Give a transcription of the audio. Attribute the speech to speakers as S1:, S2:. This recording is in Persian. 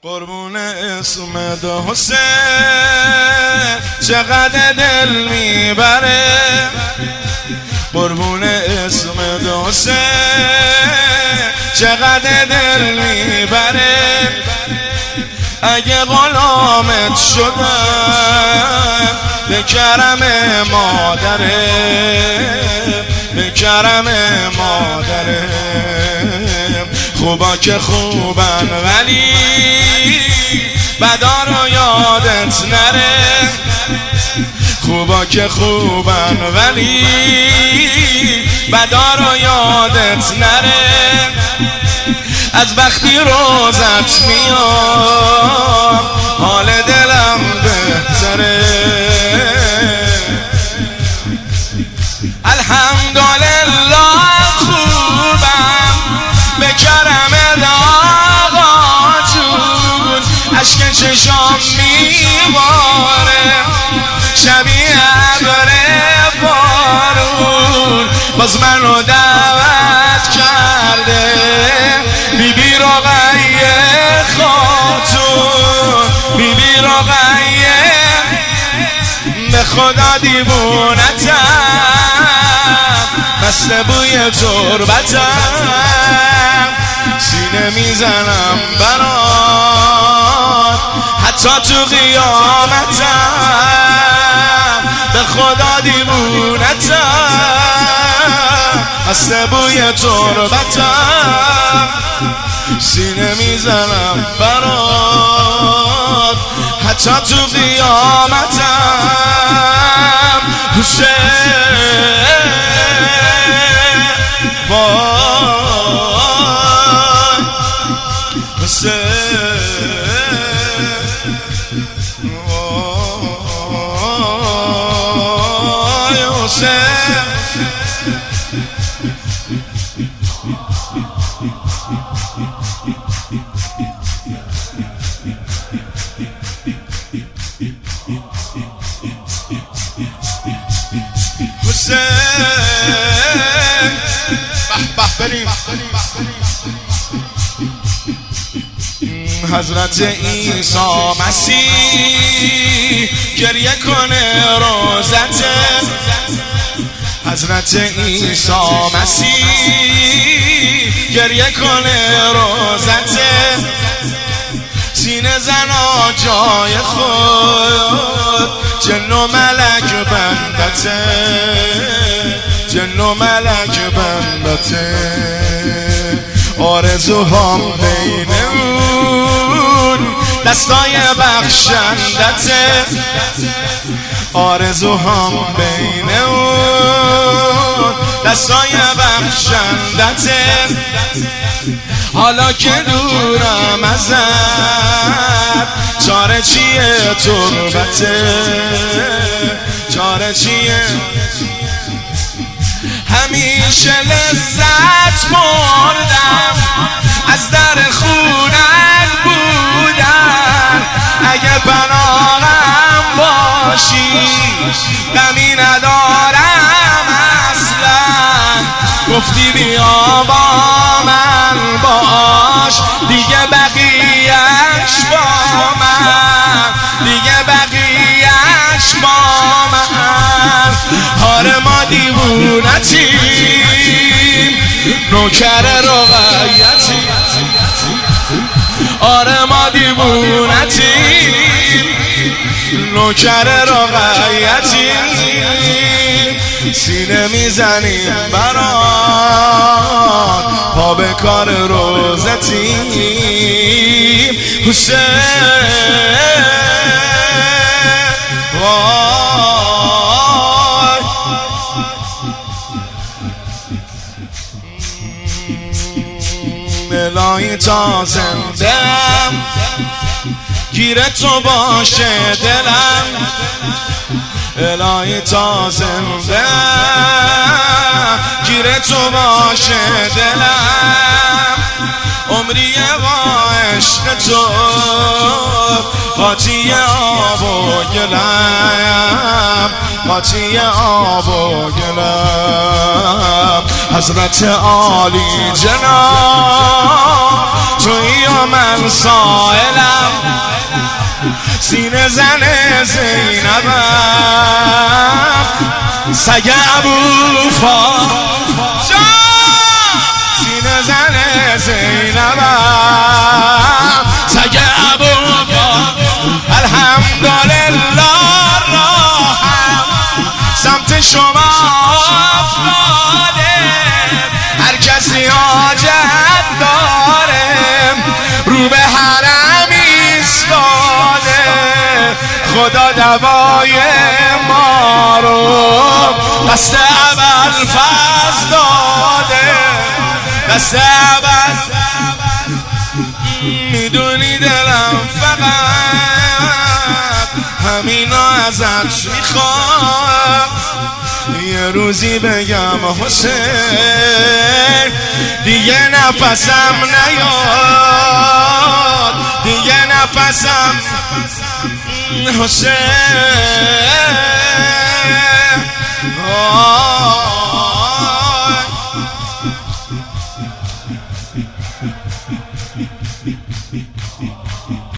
S1: قربون اسم دو حسین چقدر دل میبره، قربون اسم دو حسین چقدر دل میبره. اگه غلامت شدم به کرم مادره، به کرم مادره. خوبا که خوبن ولی بدا رو یادت نره، خوبا که خوبن ولی بدا رو یادت نره. از وقتی روزت میام حال دلم بهتره. الحمدلله خوبم به کرم آقا جون، اشک چشام میباره شبیه ابر بارون. باز منو دعوت کرده بیبی رقیه خاتون، بیبی رقیه. به خدا دیوونتم بسته بوی تربتم، سینه میزنم برات حتی تو قیامتم. به خدا دیوونتم بسته بوی تربتم، سینه میزنم برات حتی تو قیامتم. حسین وای حسین وای حسین. حضرت عیسی مسیح گریه کنه روزت، حضرت عیسی مسیح گریه کنه روزت. سینه زنا جای خود جن و ملک بندته، جن و ملک بندته. آرزوهام بین اون دستای بخشندته، آرزوهام بین اون دستای بخشندته. حالا که دورم ازت چاره چیه تربته، چاره چیه؟ همیشه لذت بردم از در خونت بودن، اگه پناهم باشی غمی ندارم اصلا. گفتی بیا با من باش دیگه بقیه‌اش با من، دیگه بقیه‌اش با من. آره ما دیوونتیم نوکر رقیتیم، آره ما دیوونتیم نوکر رقیتیم. سینه میزنیم برات پا به کار روزتیم. حسین وای الهی تا زندم گیره تو باشه دلم، الهی تا زندم گیره تو باشه دلم. عمری با عشق تو قاطی آب و گلم، قاطی آب و گلم. حضرت عالی جناب تویی و من سائلم، سینه زن زینبم، سگ ابوالفا سینه زن زینبم، سگ ابوالفا. الحمدلله راهم سمت شما افتاده، هر کسی حاجت داره رو به حرم ایستاده. خدا دوای ما رو دست ابوالفضل داده، دست ابوالفضل. میدونی دلم فقط همینا ازت میخواد، یه روزی بگم حسین دیگه نفسم نیاد، دیگه نفسم حسین.